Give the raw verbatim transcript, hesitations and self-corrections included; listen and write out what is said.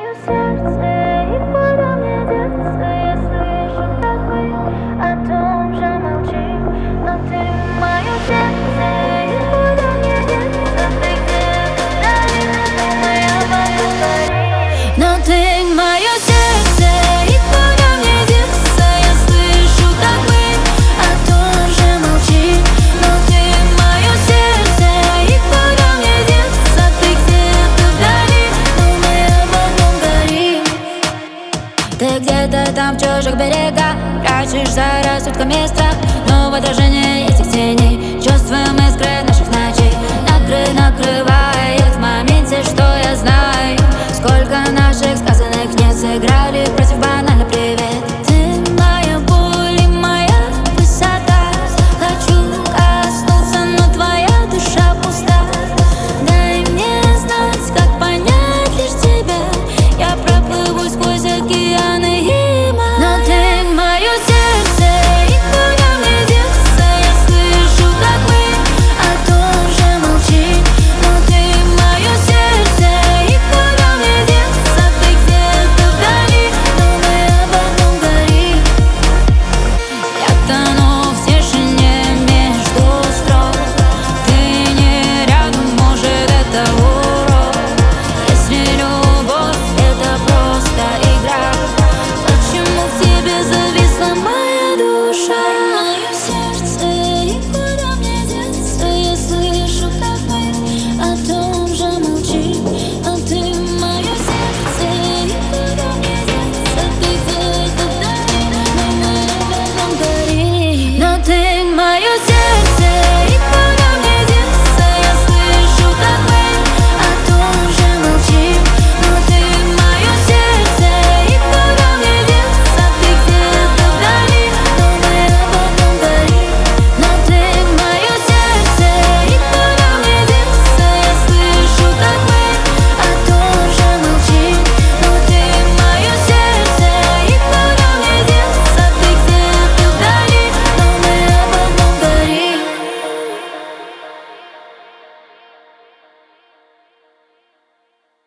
мое сердце, и куда мне деться? Я слышу, как мы о том же молчим. Но ты мое сердце, и куда мне деться? Ты где-то вдали, но моя поговорим. Но ты мое сердце, и куда мне деться? Я слышу, как мы о том же молчим. Но ты мое сердце, и куда мне деться? Ты где-то вдали, но мы об одном горим. Ты где-то там в чужих берегах, прячешь за рассудком места, но в отражении